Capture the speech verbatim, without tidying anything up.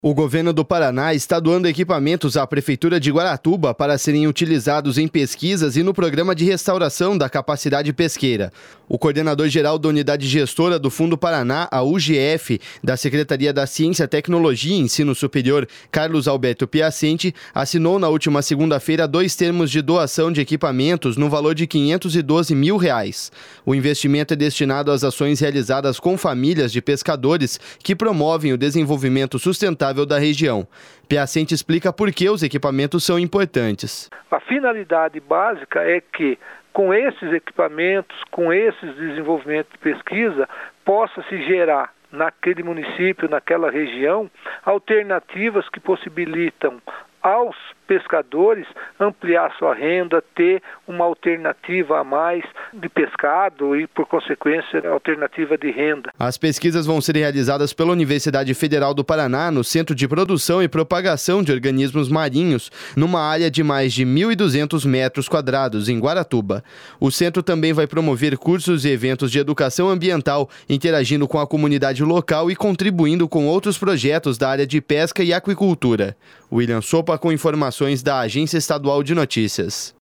O governo do Paraná está doando equipamentos à Prefeitura de Guaratuba para serem utilizados em pesquisas e no programa de restauração da capacidade pesqueira. O coordenador-geral da Unidade Gestora do Fundo Paraná, a U G F, da Secretaria da Ciência, Tecnologia e Ensino Superior, Carlos Alberto Piacenti, assinou na última segunda-feira dois termos de doação de equipamentos no valor de quinhentos e doze mil reais. O investimento é destinado às ações realizadas com famílias de pescadores que promovem o desenvolvimento sustentável da região. Piacenti explica por que os equipamentos são importantes. A finalidade básica é que, com esses equipamentos, com esses desenvolvimentos de pesquisa, possa se gerar naquele município, naquela região, alternativas que possibilitam aos pescadores ampliar sua renda, ter uma alternativa a mais de pescado e, por consequência, alternativa de renda. As pesquisas vão ser realizadas pela Universidade Federal do Paraná no Centro de Produção e Propagação de Organismos Marinhos, numa área de mais de mil e duzentos metros quadrados, em Guaratuba. O centro também vai promover cursos e eventos de educação ambiental, interagindo com a comunidade local e contribuindo com outros projetos da área de pesca e aquicultura. William Sopa com informações da Agência Estadual de Notícias.